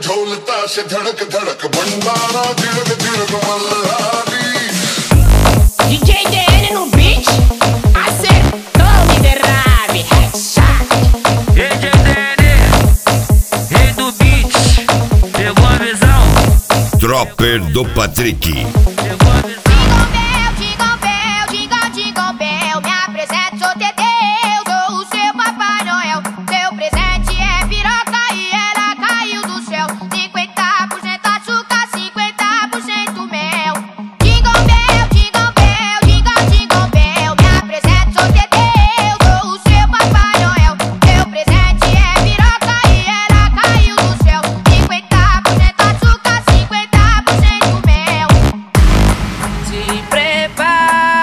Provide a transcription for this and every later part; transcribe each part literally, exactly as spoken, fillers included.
ढोल ताशे धड़क धड़क भंडारा झिड़क झिड़क Malhari. D J D N no beat, acertou miserável. D J D N, rei do beat, pegou a visão. Dropper do Patrick. Pegou a visão. Jingle bell, jingle bell, jingle, jingle bell. Me apresento, sou Teteu, sou o seu Papai Noel. Seu presente é piroca e ela caiu do céu. cinquenta por cento açúcar, cinquenta por cento mel. Jingle bell, jingle bell, jingle, jingle bell. Me apresento, sou Teteu, sou o seu Papai Noel. Seu presente é piroca e ela caiu do céu. cinquenta por cento açúcar, cinquenta por cento mel. Se prepara,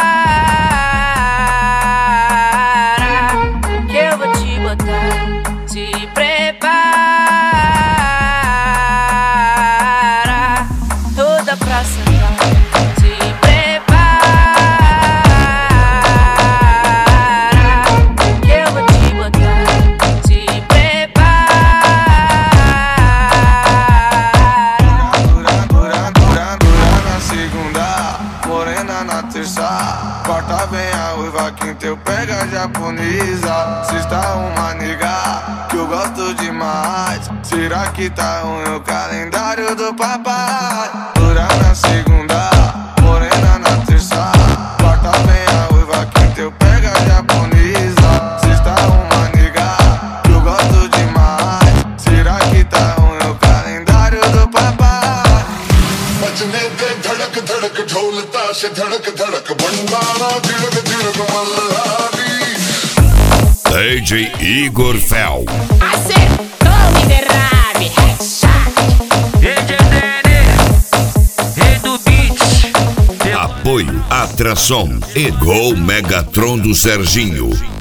que eu vou te botar. Se prepara, toda pra sentar. Se prepara, que eu vou te botar. Se prepara. Dura, dura, dura, dura na segunda, morena na terça, quarta vem a uiva, quinta eu pego a japonesa. Sexta uma nega que eu gosto demais. Será que tá ruim o calendário do papai? Dura na segunda, morena na terça, quarta vem a uiva, quinta eu pego a japonesa. Sexta uma nega que eu gosto demais. Será que tá ruim o calendário do papai? बजने दे धड़क धड़क ढोल ताशे धड़क धड़क भंडारा झिड़क झिड़क Malhari. D J Igor Fel. Acertou miserável. D J D N, rei do beat. Apoio Atração e Gol Megatron do Serginho.